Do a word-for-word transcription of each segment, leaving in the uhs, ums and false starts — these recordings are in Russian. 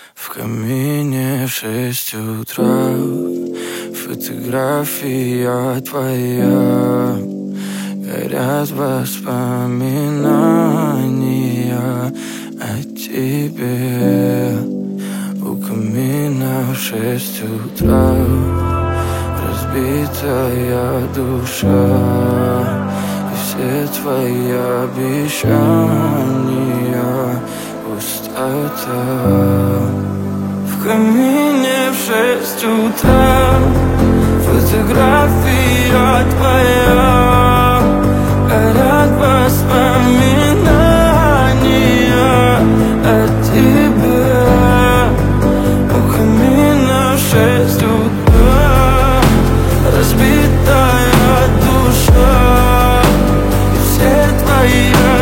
В камине в шесть утра фотография твоя. Горят воспоминания о тебе. У камина в шесть утра разбитая душа, и все твои обещания пустота. В камине в шесть утра фотография твоя. Горят воспоминания о тебе. У камина в шесть утра разбитая душа, и все твои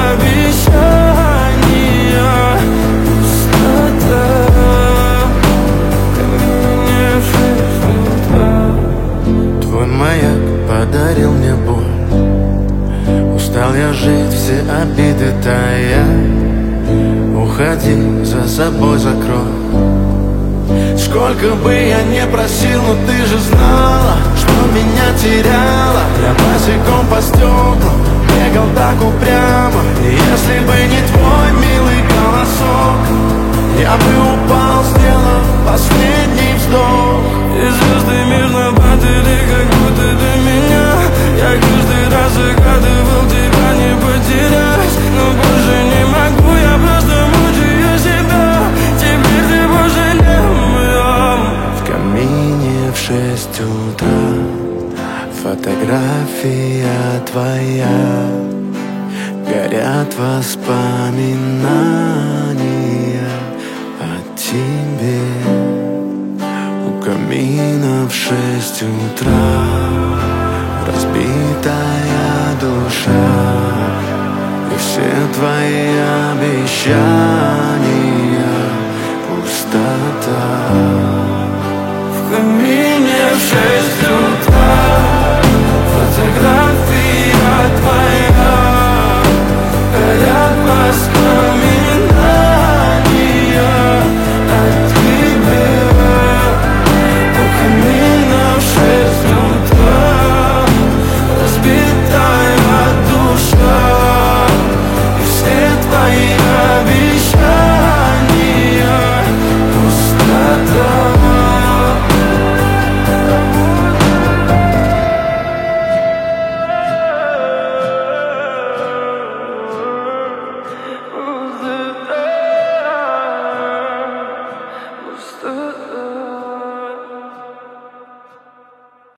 обещания пустота. В камине в шесть утра. Твой маяк подарил мне боль. Устал я жить, все обиды тая. Уходи, за собой закрой. Сколько бы я не просил, но ты же знала, что меня теряла. Я босиком по стеклам бегал так упрямо. И если бы не твой милый голосок, я бы упал, сделав последний вздох. И звезды мирно падали, как будто для меня. Я каждый раз загадывал тебя не потерять, но больше не могу, я просто мучаю себя. Теперь ты больше не моя. В камине в шесть утра фотография твоя. Горят воспоминания о тебе. У камина в шесть утра разбитая душа, и все твои обещания